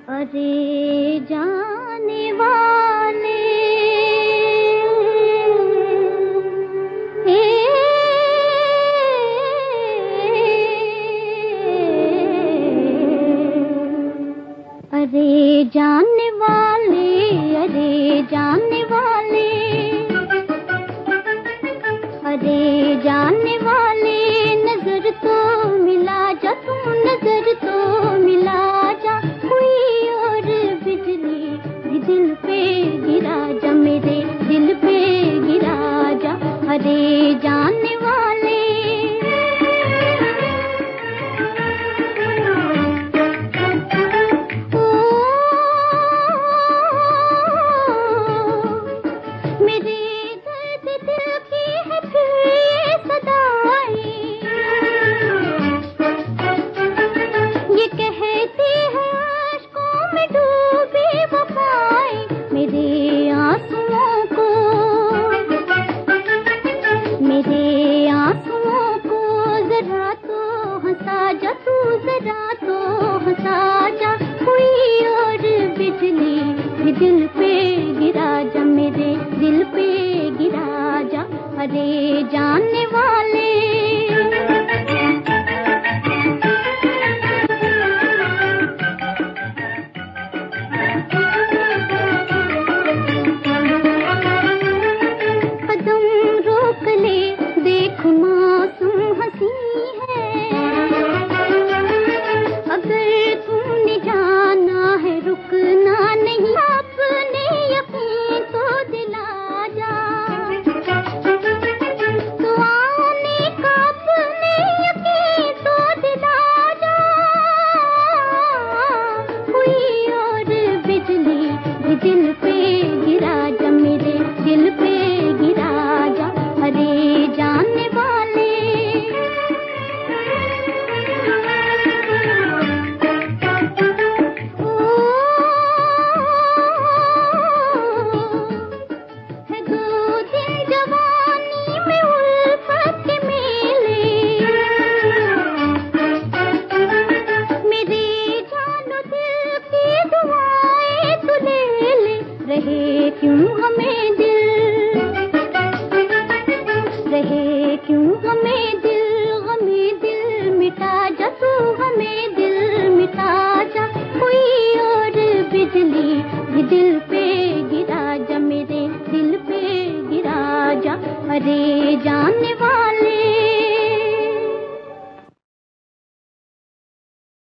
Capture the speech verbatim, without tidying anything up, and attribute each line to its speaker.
Speaker 1: अरे जाने वाले ए, अरे जाने वाले, अरे जाने वाले, अरे जाने वाले, नजर तो मिला जा, तू नजर तो मिला जा, कोई और बिजली भी दिल पे गिरा जा, मेरे दिल पे गिरा जा। अरे जाने वाले, ओ मेरे दर्द दिल की है फिर सदाई, ये कहती है आशिकों में डूबी वफाएं, मेरे आंसुओं को, मेरे आंसुओं को जरा तो हंसा जा, तू जरा तो हंसा जा, कोई और बिजली भी दिल पे गिरा जा, मेरे दिल पे गिरा जा। अरे जाने